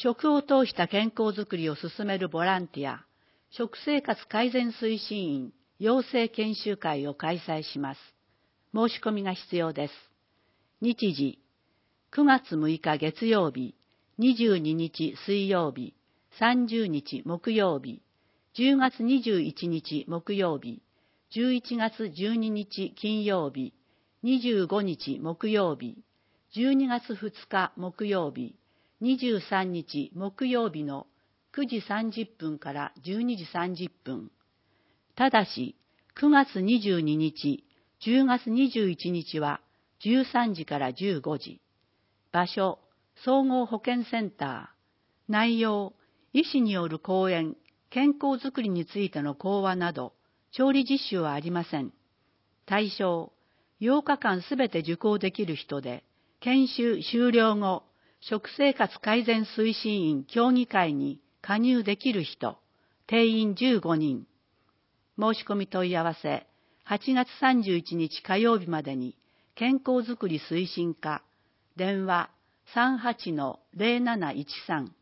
食を通した健康づくりを進めるボランティア、食生活改善推進員養成研修会を開催します。申し込みが必要です。日時、9月6日月曜日、22日水曜日、30日木曜日、10月21日木曜日、11月12日金曜日、25日木曜日、12月2日木曜日、23日木曜日の9時30分から12時30分。ただし、9月22日、10月21日は13時から15時。場所、総合保健センター。内容、医師による講演、健康づくりについての講話など、調理実習はありません。対象、8日間すべて受講できる人で、研修終了後、食生活改善推進員協議会に加入できる人、定員15人。申し込み問い合わせ、8月31日火曜日までに、健康づくり推進課、電話 38-0713